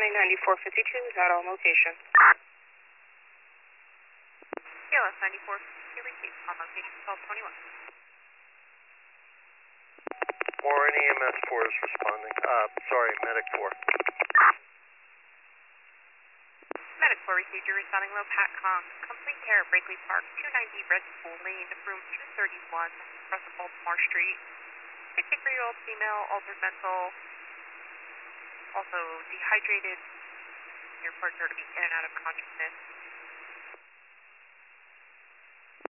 responding 9452 is out on location. KLS 9452 received on location 1221. Warren EMS 4 is responding. Medic 4. Medic 4 received your responding low Pat Kong. Complete care of Brakely Park, 290 Red School Lane, room 231, across of Baltimore Street. 63-year-old female, altered mental, also dehydrated. Your reports are to be in and out of consciousness.